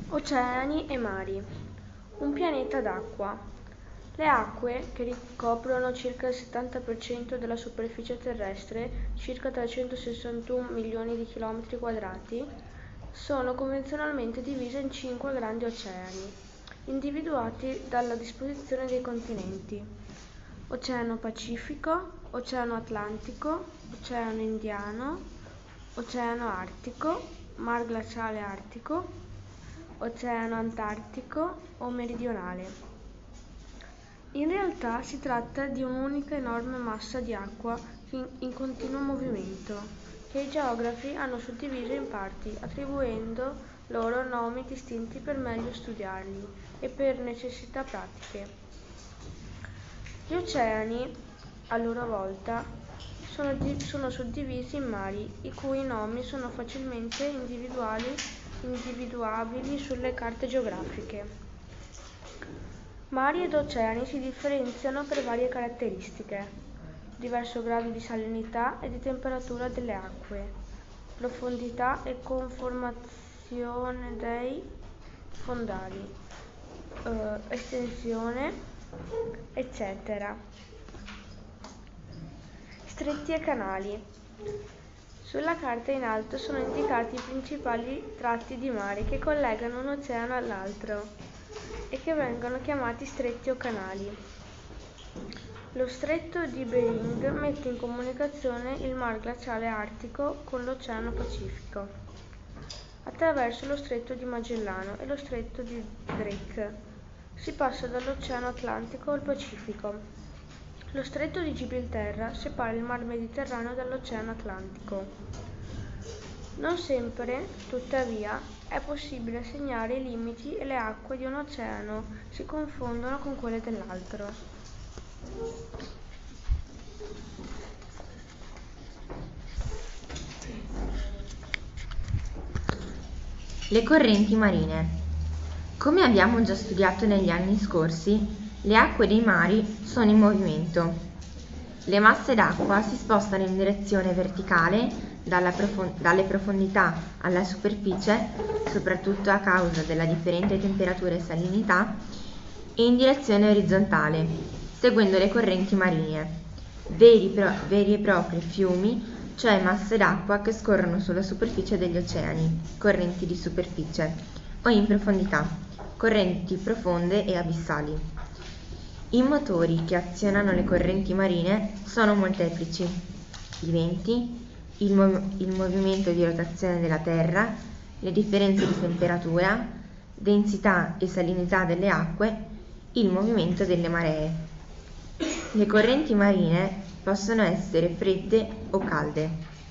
Oceani e mari. Un pianeta d'acqua. Le acque, che ricoprono circa il 70% della superficie terrestre, circa 361 milioni di chilometri quadrati, sono convenzionalmente divise in 5 grandi oceani, individuati dalla disposizione dei continenti: Oceano Pacifico, Oceano Atlantico, Oceano Indiano, Oceano Artico, Mar Glaciale Artico, Oceano Antartico o Meridionale. In realtà si tratta di un'unica enorme massa di acqua in continuo movimento, che i geografi hanno suddiviso in parti, attribuendo loro nomi distinti per meglio studiarli e per necessità pratiche. Gli oceani, a loro volta, sono suddivisi in mari, i cui nomi sono facilmente individuabili sulle carte geografiche. Mari ed oceani si differenziano per varie caratteristiche: diverso grado di salinità e di temperatura delle acque, profondità e conformazione dei fondali, estensione, eccetera. Stretti e canali. Sulla carta in alto sono indicati i principali tratti di mare che collegano un oceano all'altro e che vengono chiamati stretti o canali. Lo stretto di Bering mette in comunicazione il Mar Glaciale Artico con l'Oceano Pacifico attraverso lo stretto di Magellano e lo stretto di Drake. Si passa dall'Oceano Atlantico al Pacifico. Lo stretto di Gibilterra separa il Mar Mediterraneo dall'Oceano Atlantico. Non sempre, tuttavia, è possibile segnare i limiti e le acque di un oceano si confondono con quelle dell'altro. Le correnti marine. Come abbiamo già studiato negli anni scorsi, le acque dei mari sono in movimento. Le masse d'acqua si spostano in direzione verticale dalle profondità alla superficie, soprattutto a causa della differente temperatura e salinità, e in direzione orizzontale, seguendo le correnti marine, veri e propri fiumi, cioè masse d'acqua che scorrono sulla superficie degli oceani, correnti di superficie, o in profondità, correnti profonde e abissali. I motori che azionano le correnti marine sono molteplici: i venti, il movimento di rotazione della Terra, le differenze di temperatura, densità e salinità delle acque, il movimento delle maree. Le correnti marine possono essere fredde o calde.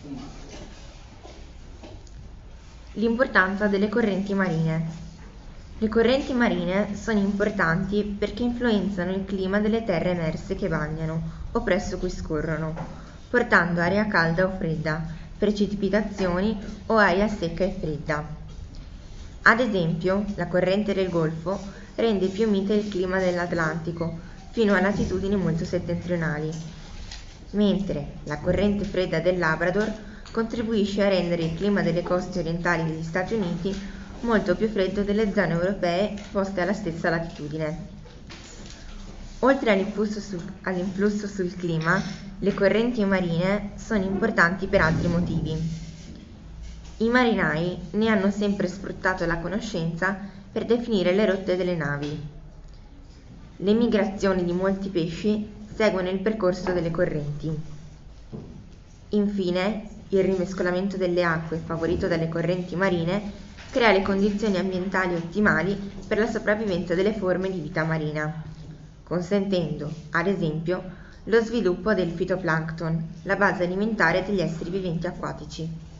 L'importanza delle correnti marine. Le correnti marine sono importanti perché influenzano il clima delle terre emerse che bagnano o presso cui scorrono, portando aria calda o fredda, precipitazioni o aria secca e fredda. Ad esempio, la corrente del Golfo rende più mite il clima dell'Atlantico fino a latitudini molto settentrionali, mentre la corrente fredda del Labrador contribuisce a rendere il clima delle coste orientali degli Stati Uniti molto più freddo delle zone europee poste alla stessa latitudine. Oltre all'influsso sul clima, le correnti marine sono importanti per altri motivi. I marinai ne hanno sempre sfruttato la conoscenza per definire le rotte delle navi. Le migrazioni di molti pesci seguono il percorso delle correnti. Infine, il rimescolamento delle acque favorito dalle correnti marine crea le condizioni ambientali ottimali per la sopravvivenza delle forme di vita marina, consentendo, ad esempio, lo sviluppo del fitoplancton, la base alimentare degli esseri viventi acquatici.